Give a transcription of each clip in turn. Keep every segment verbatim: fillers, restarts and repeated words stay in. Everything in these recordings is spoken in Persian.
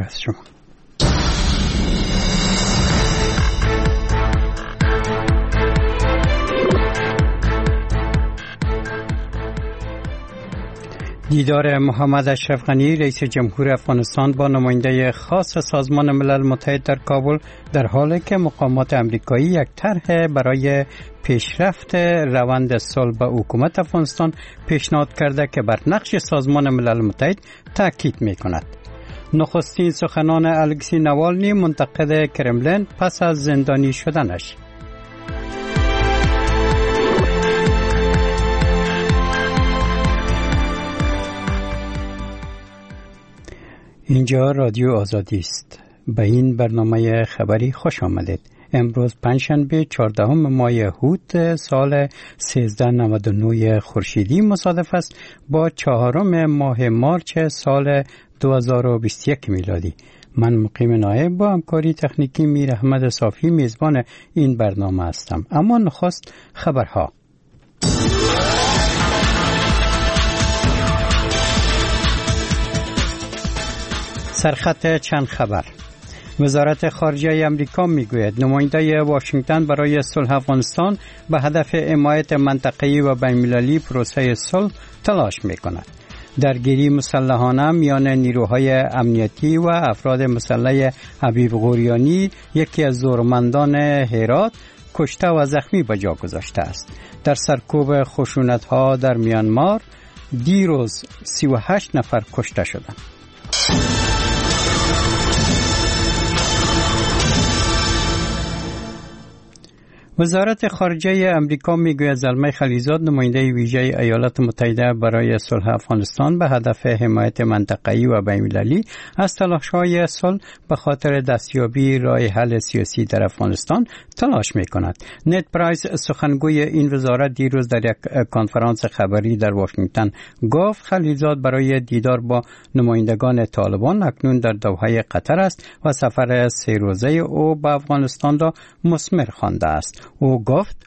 از شما. دیدار محمد اشرف غنی رئیس جمهور افغانستان با نماینده خاص سازمان ملل متحد در کابل در حالی که مقامات آمریکایی یک طرح برای پیشرفت روند صلح به حکومت افغانستان پیشنهاد کرده که بر نقش سازمان ملل متحد تاکید می‌کند. نخستین سخنان الکسی نوالنی منتقد کرملین پس از زندانی شدنش. اینجا رادیو آزادی است. به این برنامه خبری خوش آمدید. امروز پنجشنبه چهاردهم ماه هوت سال سیزده نود و نه خورشیدی مصادف است با چهارم ماه مارچ سال دو هزار و بیست و یک میلادی. من مقیم نایب با همکاری تکنیکی میر احمد صافی میزبان این برنامه هستم. اما نخست خبرها. سرخط چند خبر. وزارت خارجه امریکا میگوید نماینده واشنگتن برای صلح افغانستان به هدف حمایت منطقه‌ای و بین‌المللی پروسه صلح تلاش میکند. درگیری مسلحانه میان نیروهای امنیتی و افراد مسلح حبیب غوریانی یکی از زورمندان هرات کشته و زخمی به جا گذاشته است. در سرکوب خشونت‌ها در میانمار دیروز سی و هشت نفر کشته شدند. وزارت خارجه امریکا میگوید زلمه خلیزاد نماینده ویژه ایالات متحده برای صلح افغانستان به هدف حمایت منطقه‌ای و بین‌المللی از تلاش‌های صلح به خاطر دستیابی راه حل سیاسی در افغانستان تلاش می‌کند. نت پرایس سخنگوی این وزارت دیروز در یک کنفرانس خبری در واشنگتن گفت خلیزاد برای دیدار با نمایندگان طالبان اکنون در دوحه قطر است و سفر سه روزه او به افغانستان را مثمر خوانده است. او گفت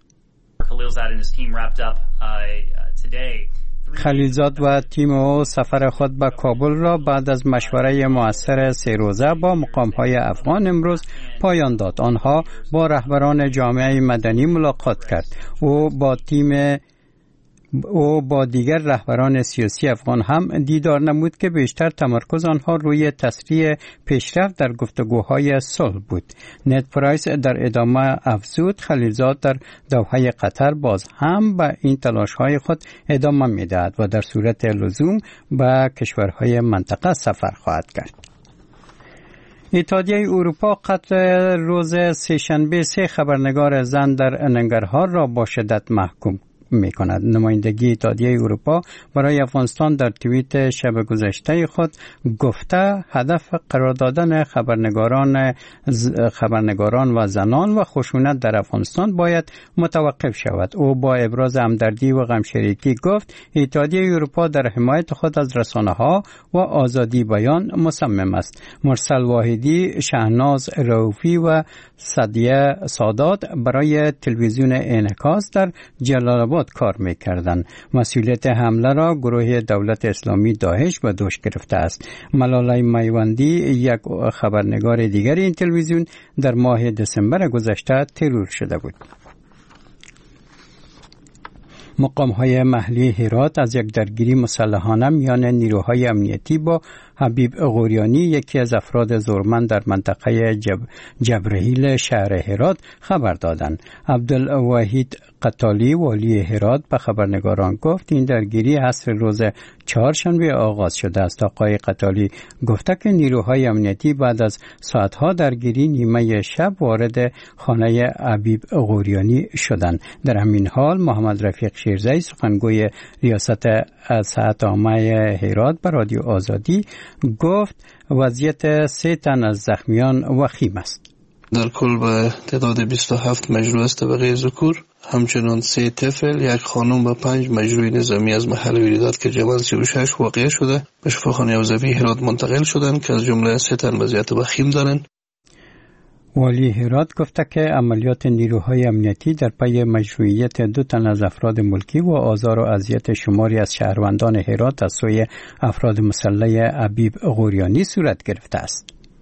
خلیلزاد و تیم او سفر خود به کابل را بعد از مشوره مؤثر سه روزه با مقام‌های افغان امروز پایان داد. آنها با رهبران جامعه مدنی ملاقات کرد. او با تیم او با دیگر رهبران سیاسی افغان هم دیدار نمود که بیشتر تمرکز آنها روی تسریع پیشرفت در گفتگوهای صلح بود. نت پرایس در ادامه افزود خلیلزاد در دوحه قطر باز هم به این تلاش‌های خود ادامه می‌دهد و در صورت لزوم به کشورهای منطقه سفر خواهد کرد. اتحادیه اروپا قتل روز سه‌شنبه سه خبرنگار زن در ننگرهار را با شدت محکوم می کند. نمایندگی اتحادیه اروپا برای افغانستان در توییت شب گذشته خود گفته هدف قرار دادن خبرنگاران خبرنگاران و زنان و خشونت در افغانستان باید متوقف شود. او با ابراز همدردی و غمشریکی گفت اتحادیه اروپا در حمایت خود از رسانه‌ها و آزادی بیان مصمم است. مرسل واحدی، شهناز رؤوفی و سعدیه سادات برای تلویزیون انعکاس در جلال آباد کار می‌کردند. مسئولیت حمله را گروه دولت اسلامی داعش به دوش گرفته است. ملالای میوندی یک خبرنگار دیگر این تلویزیون در ماه دسامبر گذشته ترور شده بود. مقام‌های محلی هرات از یک درگیری مسلحانه میان نیروهای امنیتی با حبیب غوریانی یکی از افراد زورمند در منطقه جب... جبرهیل شهر هرات خبر دادند. عبدالوحید قتالی والی هرات به خبرنگاران گفت این درگیری عصر روز چهارشنبه آغاز شده است. آقای قتالی گفته که نیروهای امنیتی بعد از ساعتها درگیری نیمه شب وارد خانه حبیب غوریانی شدند. در همین حال محمد رفیق شیرزی سخنگوی ریاست ساعت عامه هرات به رادیو آزادی گفت وضعیت سه تن از زخمیان وخیم است. در کل به تعداد بیست و هفت مجروح است طبقه ذکور، همچنان سه طفل، یک خانم و پنج مجروح نظامی از محل ویرادات که جمع سی و شش واقع شده به شفاخانه حوزوی هرات منتقل شدند که از جمله سه تن وضعیت وخیم دارند. والی هرات گفته که عملیات نیروهای امنیتی در پی مشروعیت دو تن از افراد ملکی و آزار و اذیت شماری از شهروندان هرات از سوی افراد مسلح حبیب غوریانی صورت گرفته است.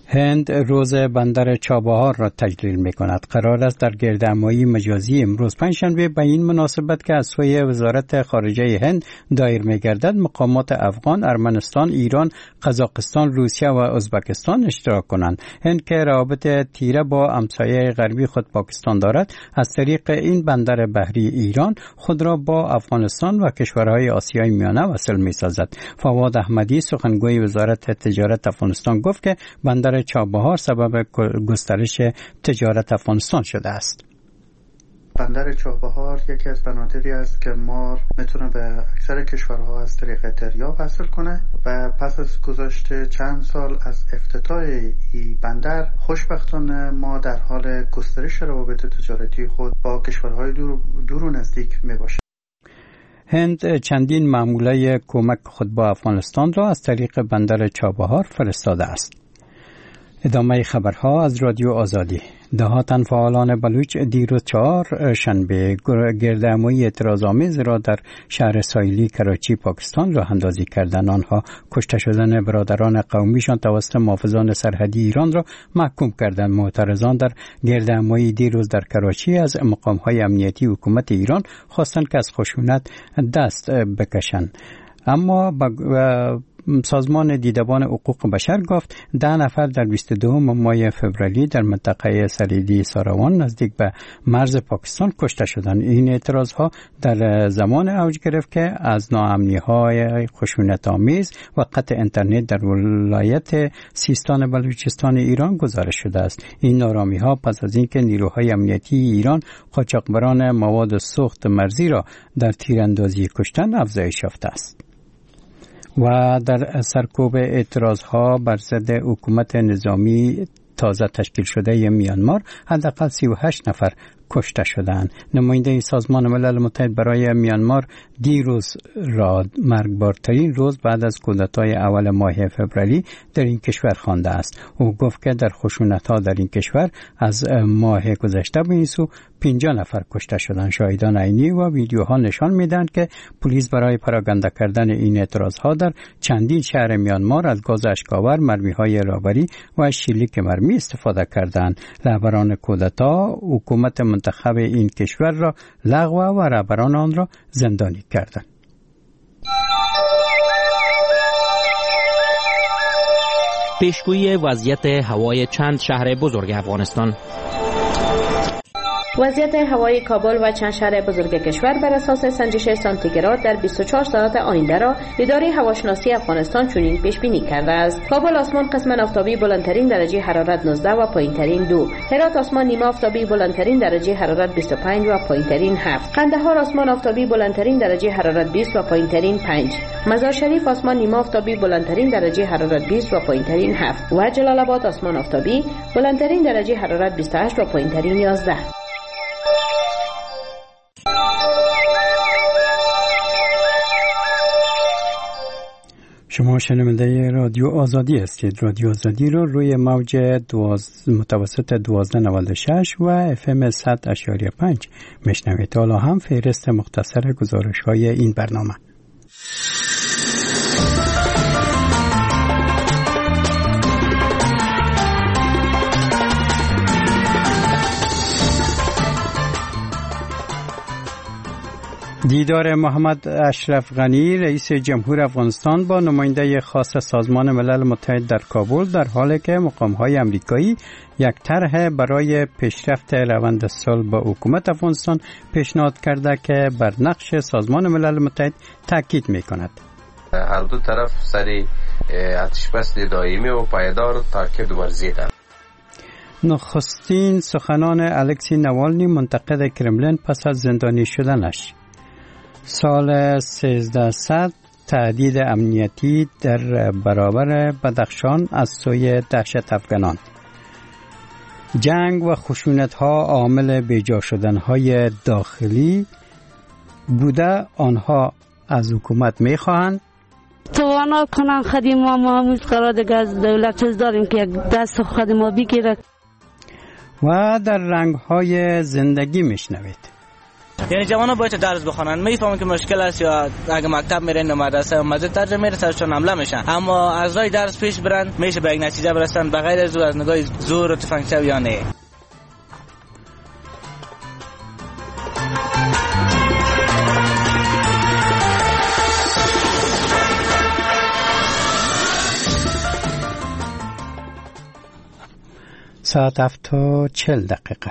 هند روز بندر چابهار را تجلیل می کند. قرار است در گردهمایی مجازی امروز پنجشنبه به این مناسبت که از سوی وزارت خارجه هند دایر می گردد مقامات افغان، ارمنستان، ایران، قزاقستان، روسیه و ازبکستان اشتراک کنند. هند که روابط تیره با همسایه غربی خود پاکستان دارد، از طریق این بندر بحری ایران خود را با افغانستان و کشورهای آسیای میانه وصل می سازد. فواد احمدی سخنگوی وزارت تجارت افغانستان گفت که بندر چابهار سبب گسترش تجارت افغانستان شده است. بندر چابهار یکی از بنادری است که مار میتونه به اکثر کشورها از طریق دریافت حاصل کنه و پس از گذشت چند سال از افتتاح این بندر خوشبختانه ما در حال گسترش روابط تجارتی خود با کشورهای دور, دور و نزدیک میباشیم. هند چندین ماموله کمک خود با افغانستان را از طریق بندر چابهار فرستاده است. ادامه خبرها از رادیو آزادی. دهاتن فعالان بلوچ دیروز چهار شنبه گردهمایی اعتراض‌آمیز را در شهر ساحلی کراچی پاکستان راه اندازی کردند. آنها کشته شدن برادران قومیشان توسط محافظان سرحدی ایران را محکوم کردند. معترضان در گردهمایی دیروز در کراچی از مقام‌های امنیتی حکومت ایران خواستند که از خشونت دست بکشند. اما سازمان دیدبان حقوق بشر گفت ده نفر در بیست و دو ماه فوریه در منطقه سلیدی ساروان نزدیک به مرز پاکستان کشته شدند. این اعتراضها در زمان اوج گرفت که از ناامنی‌های خشونت‌آمیز و قطع اینترنت در ولایت سیستان بلوچستان ایران گزارش شده است. این نارامی‌ها پس از اینکه نیروهای امنیتی ایران قاچاقبران مواد سوخت مرزی را در تیراندازی کشتند افزایش یافته است. و در سرکوب اعتراضها بر ضد حکومت نظامی تازه تشکیل شده میانمار حداقل سی و هشت نفر کشته شدند. نماینده سازمان ملل متحد برای میانمار دیروز را مرگبارترین روز بعد از کودتای اول ماه فوریه در این کشور خوانده است. او گفت که در خشونت‌ها در این کشور از ماه گذشته به این سو پنجاه نفر کشته شدند. شاهدان عینی و ویدیوها نشان میدهند که پلیس برای پراگنده کردن این اعتراضها در چندین شهر میانمار از گاز اشک‌آور، مرمی‌های رابری و شلیک مرمی استفاده کردند. رهبران کودتا حکومت منتخب این کشور را لغو و رهبران آن را زندانی کردند. پیشگویی وضعیت هوای چند شهر بزرگ افغانستان. وضعیت هوای کابل و چند شهر بزرگ کشور بر اساس سنجش سانتیگراد در بیست و چهار ساعت آینده را اداره هواشناسی افغانستان چنین پیش بینی کرده است. کابل آسمان قسماً آفتابی بلندترین درجه حرارت نوزده و پایینترین دو. هرات آسمان نیمه آفتابی بلندترین درجه حرارت بیست و پنج و پایینترین هفت. قندهار آسمان آفتابی بلندترین درجه حرارت بیست و پایینترین پنج. مزار شریف آسمان نیمه آفتابی بلندترین درجه حرارت بیست و پایینترین هفت. و جلال آباد آسمان آفتابی بلندترین درجه حرارت بیست و هشت و پایینترین یازده. شما شنونده رادیو آزادی هستید. رادیو آزادی رو روی موج دواز... متوسط دوازده نود و شش و اف ام صد اشاری پنج میشنوید. حالا هم فهرست مختصر گزارش های این برنامه. دیدار محمد اشرف غنی رئیس جمهور افغانستان با نماینده خاص سازمان ملل متحد در کابل در حالی که مقام‌های آمریکایی یک طرح برای پیشرفت روند صلح با حکومت افغانستان پیشنهاد کرده که بر نقش سازمان ملل متحد تاکید می‌کند. هر دو طرف سری آتش‌بس دائمی و پایدار تاکید ورزیدند. نخستین سخنان الکسی نوالنی منتقد کرملین پس از زندانی شدنش. سال سیزده صد تهدید امنیتی در برابر بدخشان از سوی دهشت افغانان. جنگ و خشونت‌ها عامل بیجا شدن‌های داخلی بوده. آنها از حکومت می‌خواهند توانا کنن خدیم ما همون قرار دیگه از دولت چیز داریم که یک دست خود ما بگیره. و در رنگ‌های زندگی میشنوید. یعنی جوانان باید درس بخونن، میفهمن که مشکل است یا اگه مکتب میرن و مدرسه مزه ترجمه میره سرشون حمله میشن، اما از راه درس پیش برن میشه به یک نتیجه برسن بغیر از از نگاه زور و تفنگچه یا نه. ساعت هفت و چل دقیقه.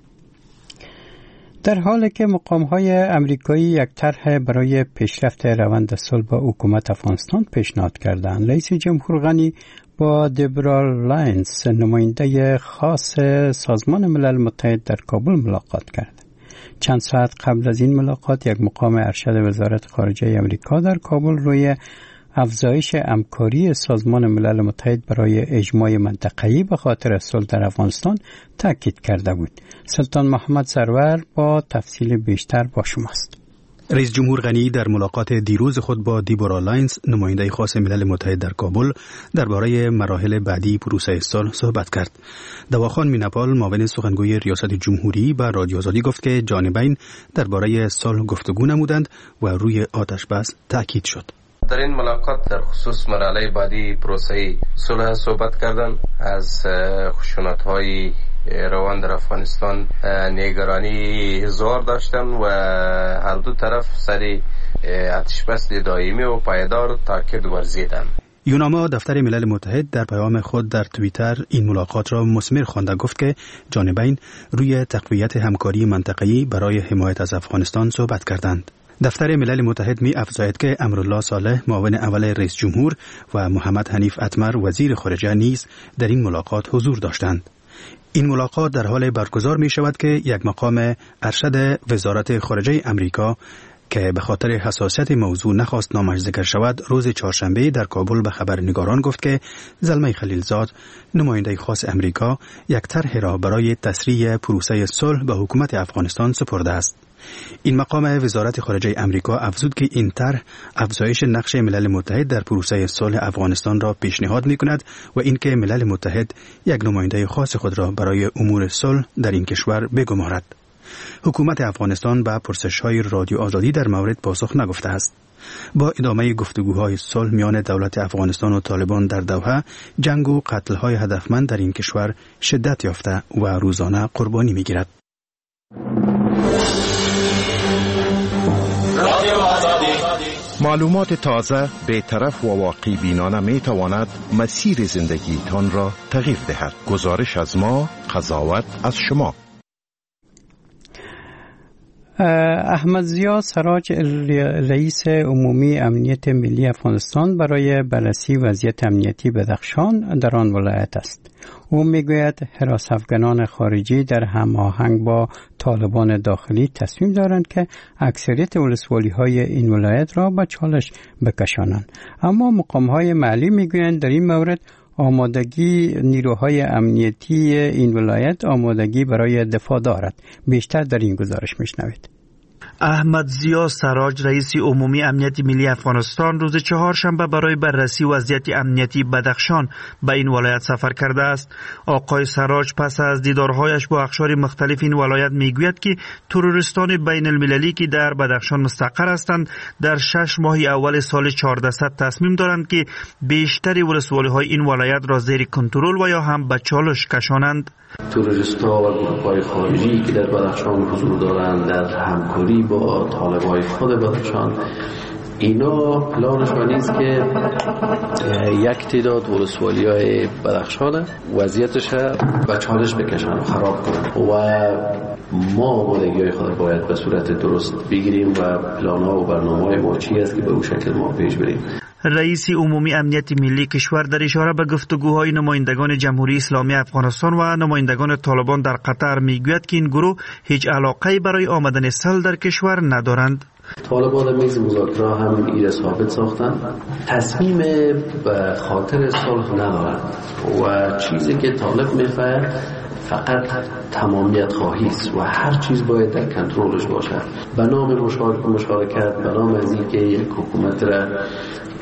در حالی که مقام‌های امریکایی یک طرح برای پیشرفت روند صلح با حکومت افغانستان پیشنهاد کردند، رئیس جمهور غنی با دبرا لاینز نماینده خاص سازمان ملل متحد در کابل ملاقات کرد. چند ساعت قبل از این ملاقات یک مقام ارشد وزارت خارجه امریکا در کابل روی افزایش همکاری سازمان ملل متحد برای اجماع منطقه‌ای به خاطر صلح در افغانستان تاکید کرده بود. سلطان محمد سرور با تفصیل بیشتر با شماست. رئیس جمهور غنی در ملاقات دیروز خود با دیبورا لاینز نماینده خاص ملل متحد در کابل درباره مراحل بعدی پروسه صلح صحبت کرد. دواخان میناپال معاون سخنگوی ریاست جمهوری به رادیو آزادی گفت که جانبین درباره صلح گفتگو نمودند و روی آتش بس تاکید شد. در این ملاقات در خصوص مرحله بعدی پروسه صلح صحبت کردن. از خشونت‌های روان در افغانستان نگرانی زور داشتن و هر دو طرف سر آتش‌بس دائمی و پایدار تاکید ورزیدند. یوناما دفتر ملل متحد در پیام خود در توییتر این ملاقات را مثمر خوانده، گفت که جانبین روی تقویت همکاری منطقه‌ای برای حمایت از افغانستان صحبت کردند. دفتر ملل متحد می افزاید که امرالله صالح معاون اول رئیس جمهور و محمد حنیف اتمر وزیر خارجه نیز در این ملاقات حضور داشتند. این ملاقات در حال برگزار می شود که یک مقام ارشد وزارت خارجه امریکا که به خاطر حساسیت موضوع نخواست نامش ذکر شود، روز چهارشنبه در کابل به خبرنگاران گفت که زلمه خلیلزاد نماینده خاص امریکا یک طرح را برای تسریع پروسه صلح به حکومت افغانستان سپرده است. این مقام وزارت خارجه امریکا افزود که این طرح افزایش نقش ملل متحد در پروسه صلح افغانستان را پیشنهاد می‌کند و اینکه ملل متحد یک نماینده خاص خود را برای امور صلح در این کشور بگمارد. حکومت افغانستان به پرسش‌های رادیو آزادی در مورد پاسخ نگفته است. با ادامه گفتگوهای صلح میان دولت افغانستان و طالبان در دوحه، جنگ و قتل‌های هدفمند در این کشور شدت یافته و روزانه قربانی می‌گیرد. معلومات تازه، بی‌طرف و واقع بینانه می تواند مسیر زندگی تان را تغییر دهد. گزارش از ما، قضاوت از شما. احمد ضیا سراج رئیس عمومی امنیت ملی افغانستان برای بررسی وضعیت امنیتی بدخشان در آن ولایت است. او میگوید حراس افغانان خارجی در هماهنگ با طالبان داخلی تصمیم دارند که اکثریت ولسوالی های این ولایت را به چالش بکشانند، اما مقام های محلی میگویند در این مورد آمادگی نیروهای امنیتی این ولایت آمادگی برای دفاع دارد. بیشتر در این گزارش میشنوید. احمد ضیا سراج رئیس عمومی امنیت ملی افغانستان روز چهارشنبه برای بررسی وضعیت امنیتی بدخشان به این ولایت سفر کرده است. آقای سراج پس از دیدارهایش با اقشار مختلف این ولایت میگوید که تروریستان بین المللی که در بدخشان مستقر هستند در شش ماه اول سال چهاردهصد تصمیم دارند که بیشتر ولسوالی های این ولایت را زیر کنترل و یا هم به چالش کشانند. تروریست‌ها و گروه‌های خارجی که در بدخشان حضور دارند در همکاری با طالب‌های خود بدخشان، اینا پلانشان نیست که یک تعداد ولسوالی‌های بدخشان وضعیتش به چالش بکشن و خراب کنن و ما آمادگی‌های خود باید به صورت درست بگیریم و پلان‌ها و برنامه‌های ما چی است که به اون شکل ما پیش بریم. رئیس عمومی امنیت ملی کشور در اشاره به گفتگوهای نمایندگان جمهوری اسلامی افغانستان و نمایندگان طالبان در قطر میگوید که این گروه هیچ علاقه‌ای برای آمدن صلح در کشور ندارند. طالبان میز مذاکره هم ایره ثابت ساختند، تصمیم به خاطر صلح ندارند و چیزی که طالب میخواد فقط تمامیت خواهی است و هر چیز باید در کنترلش باشد. به نام مشارکت، به نام از اینکه یک حکومت را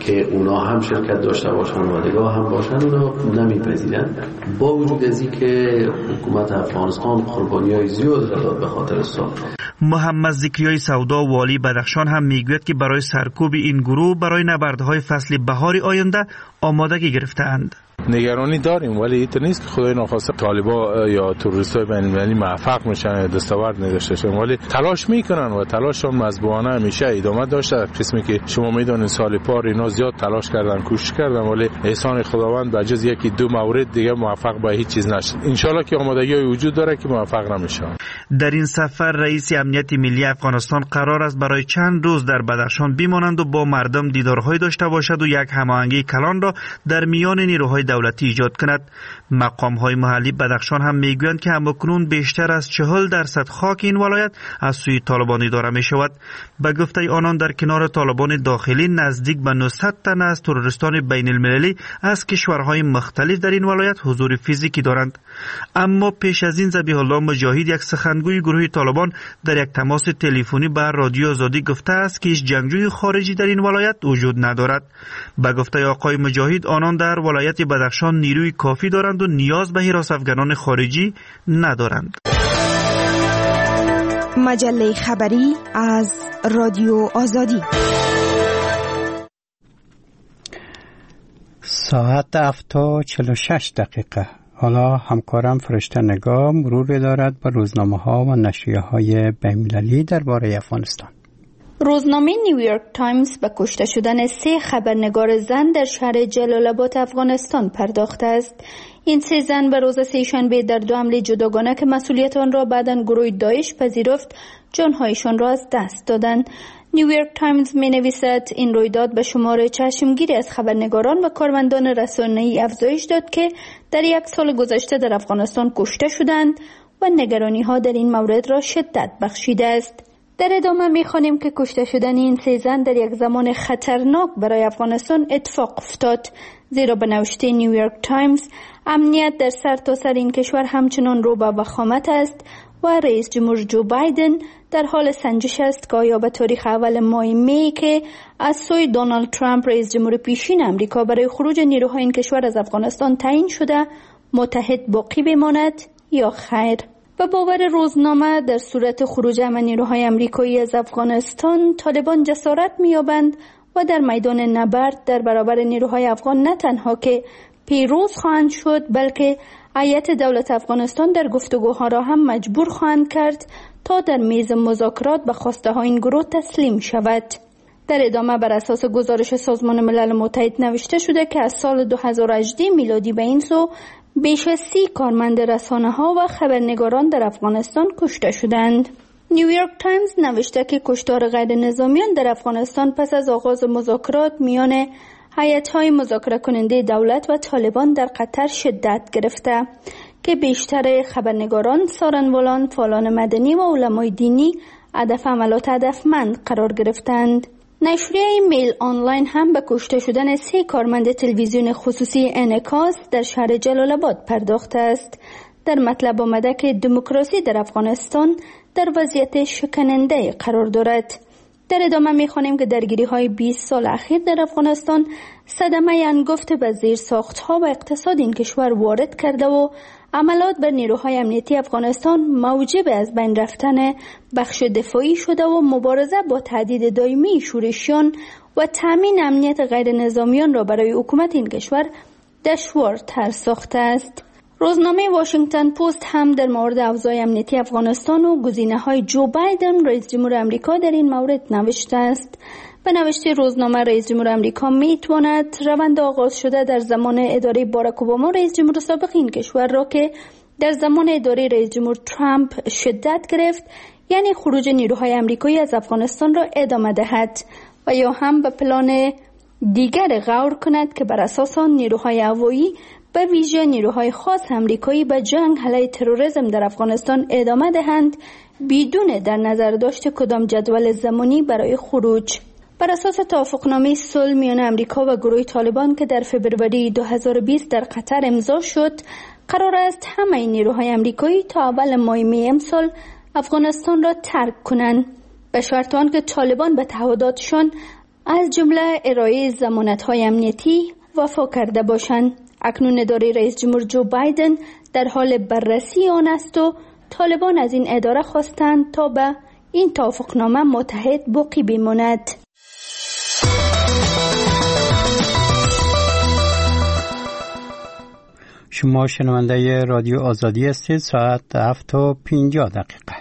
که اونا هم شرکت داشته باشن و نگاه هم باشن اونا نمیپذیرن. با وجود از این که حکومت افغانستان قربانی‌های زیاد را داد به خاطر سال. محمد ذکریای سودا والی بدخشان هم میگوید که برای سرکوب این گروه برای نبردهای فصل بهار آینده آمادگی گرفته‌اند. نگرانی داریم ولی این نیست که خدای ناخواسته طالبا یا تروریستای بین المللی موفق میشن دستاورد نداشته باشن، ولی تلاش میکنن و تلاششون مزبوعانه همیشه ادامه داشته. قسمی که شما میدونید سال پار اینا زیاد تلاش کردن، کوشش کردن، ولی احسان خداوند به جز یکی دو مورد دیگه موفق به هیچ چیز نشد. ان شاءالله که آمادگی وجود داره که موفق نمیشن. در این سفر رئیس امنیت ملی افغانستان قرار است برای چند روز در بدخشان بمانند و با مردم دیدارهای داشته باشد و یک هماهنگی کلان را در میان نیروهای دولتی ایجاد کند. مقام‌های محلی بدخشان هم میگویند که همکنون بیشتر از چهل درصد خاک این ولایت از سوی طالبان اداره می شود. به گفته آنان در کنار طالبان داخلی نزدیک به نهصد تن از تروریستان بین المللی از کشورهای مختلف در این ولایت حضور فیزیکی دارند. اما پیش از این ذبیح الله مجاهد یک سخنگوی گروه طالبان در یک تماس تلفنی به رادیو آزادی گفته است که هیچ جنگجوی خارجی در این ولایت وجود ندارد. به گفته آقای مجاهد آنان در ولایت بدخشان نیروی کافی دارند و نیاز به حراس افغانان خارجی ندارند. مجله خبری از رادیو آزادی. ساعت هفت و چهل و شش دقیقه. حالا همکارم فرشته نگاه مرور دارد به روزنامه ها و نشریه های بین‌المللی درباره افغانستان. روزنامه نیویورک تایمز به کشته شدن سه خبرنگار زن در شهر جلال آباد افغانستان پرداخته است. این سه زن به روز سه‌شنبه در دو حمله جداگانه که مسئولیت آن را بعداً گروه داعش پذیرفت جانهایشان را از دست دادند. نیویورک تایمز می نویسد این رویداد به شمار چشمگیری از خبرنگاران و کارمندان رسانه‌ای افزایش داد که در یک سال گذشته در افغانستان کشته شدند و نگرانی ها در این مورد را شدت بخشیده است. در ادامه می‌خوانیم که کشته شدن این سه زن در یک زمان خطرناک برای افغانستان اتفاق افتاد، زیرا به نوشته نیویورک تایمز امنیت در سرتاسر این کشور همچنان رو به وخامت است و رئیس جمهور جو بایدن در حال سنجش است که آیا به تاریخ اول ماه می که از سوی دونالد ترامپ رئیس جمهور پیشین امریکا برای خروج نیروهای این کشور از افغانستان تعیین شده متحد باقی بماند یا خیر. به باور روزنامه در صورت خروج همه نیروهای امریکایی از افغانستان طالبان جسارت می‌یابند و در میدان نبرد در برابر نیروهای افغان نه تنها که پیروز خواهند شد بلکه هیئت دولت افغانستان در گفتگوها را هم مجبور خواهند کرد تا در میز مذاکرات به خواسته های این گروه تسلیم شود. در ادامه بر اساس گزارش سازمان ملل متحد نوشته شده که از سال دو هزار و هجده میلادی به این سو بیش از سی کارمند رسانه ها و خبرنگاران در افغانستان کشته شدند. نیویورک تایمز نوشته که کشتار غیر نظامیان در افغانستان پس از آغاز مذاکرات میان هیئت‌های مذاکره کننده دولت و طالبان در قطر شدت گرفته که بیشتر خبرنگاران، سارنوالان، فعالان مدنی و علمای دینی هدف عملات هدفمند قرار گرفتند. نشریه میل آنلاین هم به کشته شدن سه کارمند تلویزیون خصوصی انعکاس در شهر جلال آباد پرداخته است. در مطلب آمده که دموکراسی در افغانستان در وضعیت شکننده قرار دارد. در ادامه می‌خوانیم که درگیری‌های بیست سال اخیر در افغانستان صدمه انگفت به زیرساخت‌ها و اقتصاد این کشور وارد کرده و عملات بر نیروهای امنیتی افغانستان موجب از بین رفتن بخش دفاعی شده و مبارزه با تهدید دائمی شورشیان و تامین امنیت غیر نظامیان را برای حکومت این کشور دشوارتر ساخته است. روزنامه واشنگتن پست هم در مورد اوضاع امنیتی افغانستان و گزینه‌های جو بایدن رئیس جمهور آمریکا در این مورد نوشته است. به نوشته روزنامه رئیس جمهور آمریکا میتواند روند آغاز شده در زمان اداره باراک اوباما رئیس جمهور سابق این کشور را که در زمان اداره رئیس جمهور ترامپ شدت گرفت، یعنی خروج نیروهای آمریکایی از افغانستان را ادامه دهد و یا هم به پلان دیگر غور کند که بر اساس آن نیروهای هوایی به ویژه نیروهای خاص آمریکایی به جنگ علیه تروریسم در افغانستان ادامه دهند بدون در نظر داشت کدام جدول زمانی برای خروج. بر اساس توافقنامه صلح میان آمریکا و گروه طالبان که در فوریه دو هزار و بیست در قطر امضا شد، قرار است همه نیروهای آمریکایی تا اول ماه می امسال افغانستان را ترک کنند به شرط آنکه طالبان به تعهداتشان از جمله ارائه ضمانت‌های امنیتی وفا کرده باشند. اکنون اداره رئیس جمهور جو بایدن در حال بررسی آن است و طالبان از این اداره خواستند تا به این توافقنامه متحد باقی بماند. شما شنونده رادیو آزادی هستید. ساعت هفت و پنجاه دقیقه.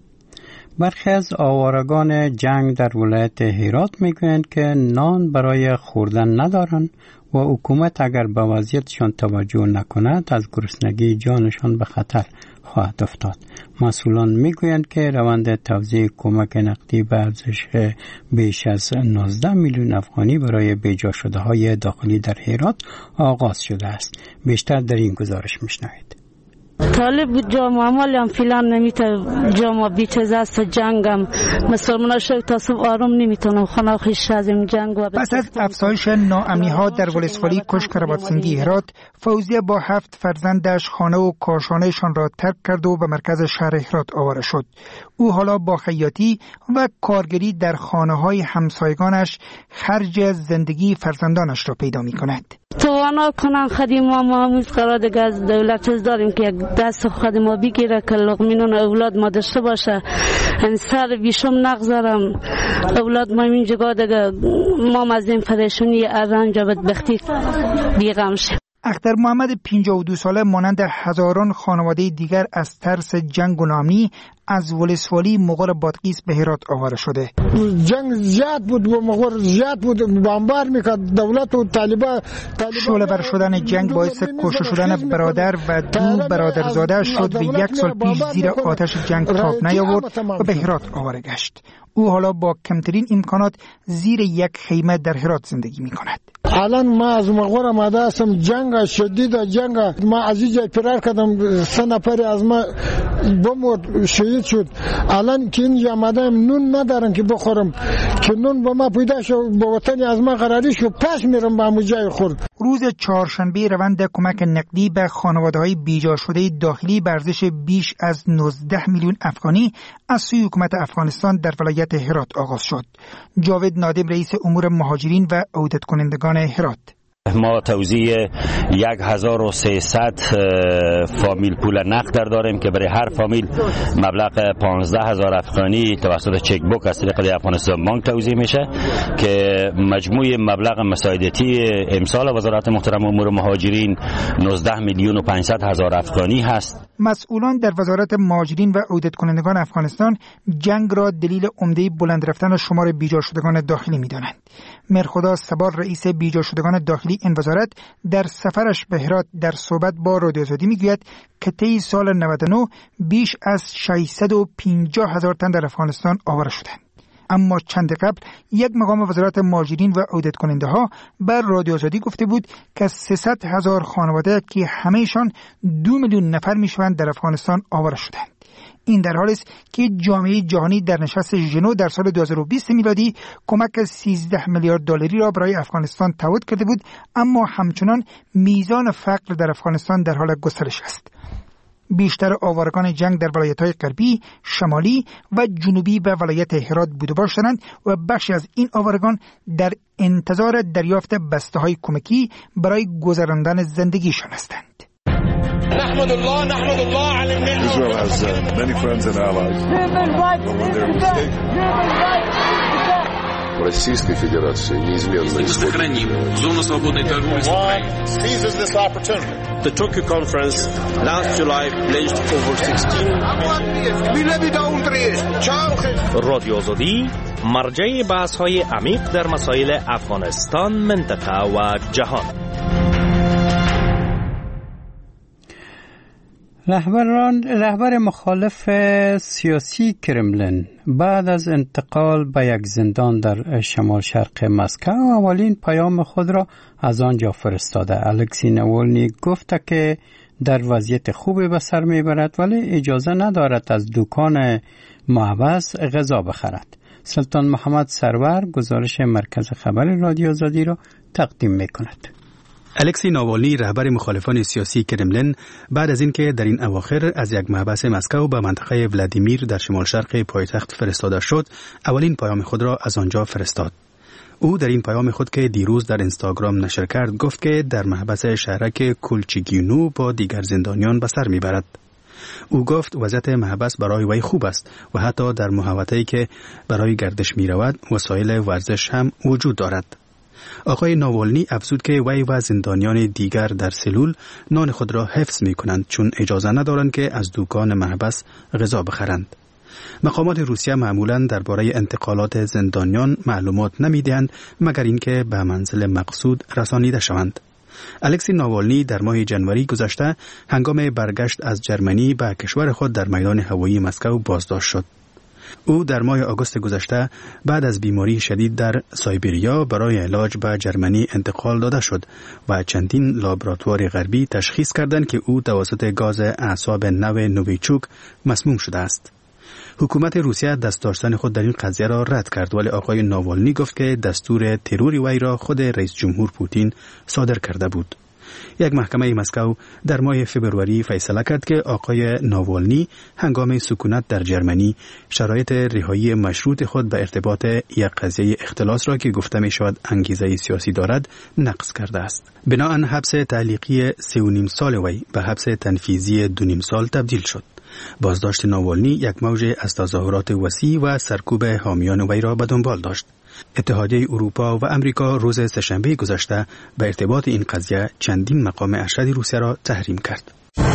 برخی از آوارگان جنگ در ولایت هرات میگویند که نان برای خوردن ندارند و حکومت اگر به وضعیتشان توجه نکند از گرسنگی جانشان به خطر خواهد افتاد. مسئولان میگویند که روند توزیع کمک نقدی به ارزش بیش از نوزده میلیون افغانی برای بیجا شده های داخلی در هرات آغاز شده است. بیشتر در این گزارش میشنوید. طالب جامعه مالی هم فیلان نمیتونه جامعه بیچز است جنگم مسلمان شد تا صبح آروم نمیتونه خانه خیش از این جنگ و پس از افزایش ناامنی ها در ولسوالی کشک رباطسنگی هرات، فوزیه با هفت فرزندش خانه و کاشانهشان را ترک کرد و به مرکز شهر هرات آواره شد. او حالا با خیاطی و کارگری در خانه های همسایگانش خرج زندگی فرزندانش را پیدا می کند. توانا کنن خدیم ما معمول قرار دیگه از دولت چیز داریم که یک دست خود ما بگیره که لقمینون اولاد ما داشته باشه. این سر بیشم نگذارم اولاد ما این جگاه دیگه ما از این پریشونی ارنج و بدبختی بیغم شه. اختر محمد پنجاه و دو ساله مانند هزاران خانواده دیگر از ترس جنگ و ناامنی از ولسوالی مغول بادغیس به هرات آواره شده. جنگ زیاد بود و مغول زیاد بود، بمبار میکرد دولت و طالبان. شعله ور شدن جنگ باعث کشته شدن برادر و دو برادرزاده شد و یک سال پیش زیر آتش جنگ تاب نیاورد و به هرات آواره گشت. او حالا با کمترین امکانات زیر یک خیمه در هرات زندگی میکند. الان ما از مغول آمده هستم، جنگ شدید جنگ، ما از اینجا فرار کردم، سه نفر از ما بمرد شهید شد. الان که اینجا آمدم نون ندارم که بخورم، که نون با ما پیدا شد با وطن از ما قراری شد، پس میرم با مجای خورد. روز چهارشنبه روند کمک نقدی به خانواده‌های بیجا شده داخلی به ارزش بیش از نوزده میلیون افغانی از سوی حکومت افغانستان در ولایت هرات آغاز شد. جاوید نادم رئیس امور مهاجرین و عودت کنندگان هرات: ما توزیع یک هزار و سیصد فامیل پول نقد داریم که برای هر فامیل مبلغ پانزده هزار افغانی توسط چک بوک از طریق افغانستان بانک توزیع میشه که مجموع مبلغ مساعدتی امسال وزارت محترم امور مهاجرین نوزده میلیون و پانصد هزار افغانی هست. مسئولان در وزارت مهاجرین و عودت کنندگان افغانستان جنگ را دلیل عمده بلند رفتن شمار بیجا شدگان داخلی می‌دانند. مرخدا سبار رئیس بیجا شدگان داخلی این وزارت در سفرش به هرات در صحبت با رادیو آزادی میگوید که طی سال نود و نه بیش از ششصد و پنجاه هزار تن در افغانستان آواره شدند. اما چند قبل یک مقام وزارت مهاجرین و عودت کننده ها بر رادیو آزادی گفته بود که سیصد هزار خانواده که همهشان دو میلیون نفر میشوند در افغانستان آواره شدند. این در حالی است که جامعه جهانی در نشست ژنو در سال دو هزار و بیست میلادی کمک سیزده میلیارد دلاری را برای افغانستان تعهد کرده بود، اما همچنان میزان فقر در افغانستان در حال گسترش است. بیشتر آوارگان جنگ در ولایت‌های غربی، شمالی و جنوبی به ولایت هرات بوده باشند و بخشی از این آوارگان در انتظار دریافت بسته‌های کمکی برای گذراندن زندگیشان هستند. نحمد الله نحمد الله على النعمة. Israel has uh, many friends and allies. Российской Федерации неизменно сохраним зону свободной торговли с Украиной. Seizes this opportunity. The Tokyo conference last July pledged over sixteen. رادیو آزادی مرجع بحث‌های عمیق در مسائل افغانستان، منطقه و جهان. رهبران رهبر مخالف سیاسی کرملین بعد از انتقال به یک زندان در شمال شرق مسکو اولین پیام خود را از آنجا فرستاده. الکسی ناولنی گفته که در وضعیت خوبی به سر میبرد ولی اجازه ندارد از دکان معوض غذا بخرد. سلطان محمد سرور گزارش مرکز خبر رادیو آزادی را تقدیم میکند. الکسی ناوالنی رهبر مخالفان سیاسی کرملین بعد از اینکه در این اواخر از یک محبس مسکو به منطقه ولادیمیر در شمال شرق پایتخت فرستاده شد، اولین پیام خود را از آنجا فرستاد. او در این پیام خود که دیروز در اینستاگرام نشر کرد گفت که در محبس شهرک کلچگینو با دیگر زندانیان به سر میبرد. او گفت وضعیت محبس برای وی خوب است و حتی در محوطه‌ای که برای گردش می رود وسایل ورزش هم وجود دارد. آقای ناولنی افزود که وی و زندانیان دیگر در سلول نان خود را حفظ می کنند چون اجازه ندارند که از دکان محبس غذا بخرند. مقامات روسیه معمولاً درباره انتقالات زندانیان معلومات نمی‌دهند مگر اینکه به منزل مقصود رسانیده شوند. الکسی ناوالنی در ماه جنوری گذشته هنگام برگشت از جرمنی به کشور خود در میدان هوایی مسکو بازداشت شد. او در ماه آگوست گذشته بعد از بیماری شدید در سایبریا برای علاج به جرمنی انتقال داده شد و چندین لابراتوار غربی تشخیص کردند که او توسط گاز اعصاب نو نوویچوک مسموم شده است. حکومت روسیه دست داشتن خود در این قضیه را رد کرد ولی آقای ناوالنی گفت که دستور تروری وی را خود رئیس جمهور پوتین صادر کرده بود. یک محکمه مسکو در ماه فبروری فیصله کرد که آقای ناوالنی هنگام سکونت در جرمنی شرایط رهایی مشروط خود به ارتباط یک قضیه اختلاس را که گفته می شود انگیزه سیاسی دارد نقض کرده است. بناهن حبس تعلیقی سه و نیم سال وی به حبس تنفیذی دو نیم سال تبدیل شد. بازداشت ناوالنی یک موج از تظاهرات وسیع و سرکوب حامیان وی را به دنبال داشت. اتحادیه اروپا و امریکا روز سه‌شنبه گذشته به ارتباط این قضیه چندین مقام ارشد روسیه را تحریم کرد.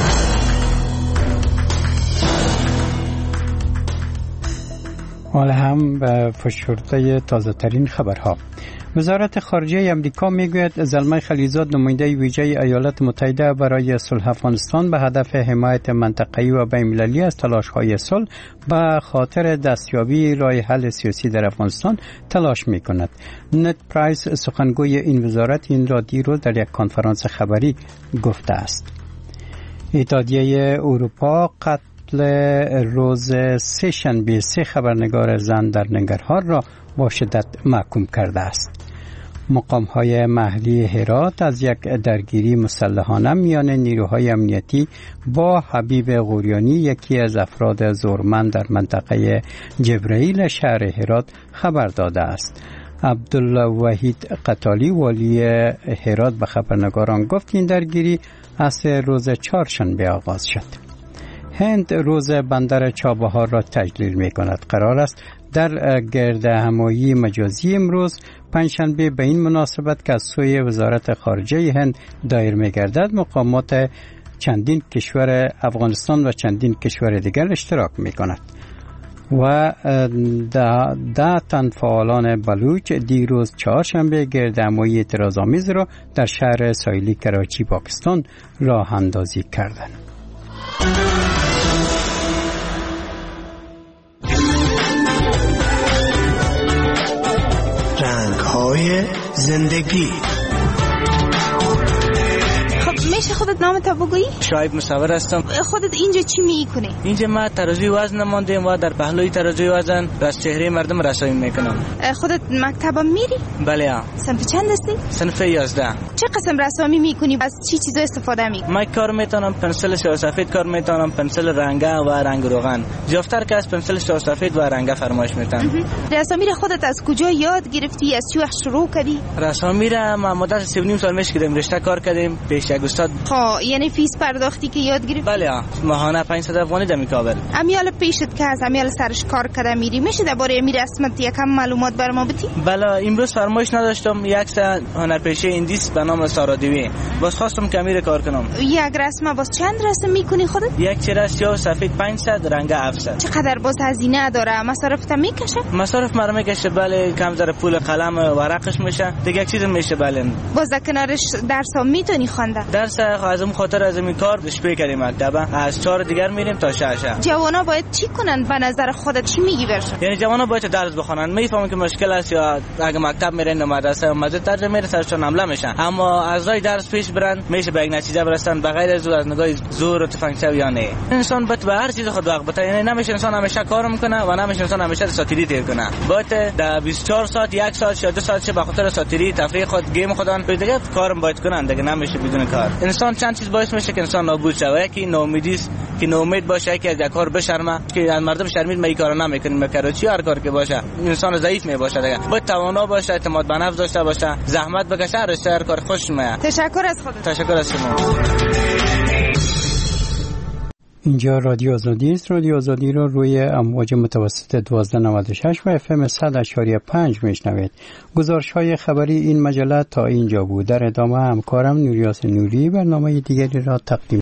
حالا هم به فشرده تازه ترین خبرها. وزارت خارجه امریکا میگوید زلمه خلیزاد نماینده ویژه ایالات متحده برای صلح افغانستان به هدف حمایت منطقه‌ای و بین‌المللی از تلاش‌های صلح به خاطر دستیابی راه حل سیاسی در افغانستان تلاش می‌کند. نت پرایس سخنگوی این وزارت این را دیروز در یک کنفرانس خبری گفته است. اتحادیه اروپا قتل روز سه شنبه سه خبرنگار زن در ننگرهار را با شدت محکوم کرده است. مقام‌های محلی هرات از یک درگیری مسلحانه میان نیروهای امنیتی با حبیب غوریانی یکی از افراد زورمند در منطقه جبرائیل شهر هرات خبر داده است. عبدالله وحید قتالی والی هرات به خبرنگاران گفت این درگیری از روز چهارشنبه آغاز شد. هند روز بندر چابهار را تجلیل می کند. قرار است در گرد همایی مجازی امروز پنجشنبه به این مناسبت که از سوی وزارت خارجه هند دایر می گردد مقامات چندین کشور افغانستان و چندین کشور دیگر اشتراک می کند. و ده تن فعالان بلوچ دیروز چهارشنبه گرد همایی اعتراض‌آمیز را در شهر ساحلی کراچی پاکستان راه اندازی کردند. رنگ‌های زندگی. میشه خودت نامت بگویی؟ شعیب مصور هستم. خودت اینجا چی میکنی؟ اینجا ما ترازوی وزن ماندیم و در پهلوی ترازوی وزن از چهره مردم رسایی میکنم. خودت مکتب میری؟ بله ها. صنف چند هستی؟ صنف یازده. چه قسم رسامی میکنی؟ از چی چیزا استفاده میکنی؟ من کار میتونم پنسل سیاه سفید کار میتونم، پنسل رنگه و رنگ روغن. جفتر که از پنسل سیاه سفید و رنگه فرمایش میتونم. رسامی را خودت از کجا یاد گرفتی؟ از چه وقت شروع کردی؟ رسامی را ما مدت سه و نیم سال میشه کردیم، رشته کار کردیم پیش یک استاد. ها یعنی فیس پرداختی که یاد گرفتی؟ بله ماهانه پانصد افغانی دمی کابل. امیال پیشت که از امیال سرش کار کرده میری، میشه درباره امیر اسمت یکم معلومات بر ما بدی؟ بله امروز فرمایش نداشتم، یک سه هنرپیشه ایندیس به نام سارادوی باز خواستم که امیر کار کنم. یک رسمه باز چند رسم میکنی خودت؟ یک چهره سیاه سفید پانصد، رنگ هفتصد. چقدر باز هزینه داره؟ مصارف میکشه؟ مصارف مرا میکشه بله، کم ذره پول قلم ورقش میشه دیگه یک چیز میشه. بله باز در کنارش درس هم میتونی خونده؟ درس ازم خاطر از این کار شپی کردیم مکتب، از چهار دیگر میریم تا شش. جوانا باید چی کنن به نظر خودت؟ چی میگی برشون؟ یعنی جوانا باید درس بخونن، میفهمن که مشکل است یا اگه مکتب میرن مدرسه مزه ترجمه میره سرشون حمله میشن، اما از راه درس پیش برن میشه به یک نتیجه برسن بغیر از از نگاه زور و تفنگچه یا نه. انسان باید به هر چیز خود وقت بده، یعنی نمیشه انسان همیشه کار میکنه و نمیشه انسان همیشه ساتیری تیر کنه. باید در بیست و چهار ساعت یک ساعت یا دو ساعت به خاطر ساتیری تفریح خود گیم خودان دیگه کارم باید کنن دیگه، نمیشه بدون کار. انسان چند چیز باعث میشه که انسان نابود شه. یکی ناامیدی است که ناامید باشه که از یک کار بشرمه که از مردم شرمید من این کارو نمیکنم مکرو چی هر کار که باشه انسان ضعیف می باشه دیگه باید توانا باشه اعتماد به نفس داشته باشه زحمت بکشه هر کار خوش میاد. تشکر از خودت. تشکر از شما. اینجا رادیو آزادی است. رادیو آزادی را روی امواج متوسط دوازده نود و شش و اف ام صد اشاری پنج میشنوید. گزارش های خبری این مجله تا اینجا بود. در ادامه همکارم نوریاس نوری برنامه دیگری را تقدیم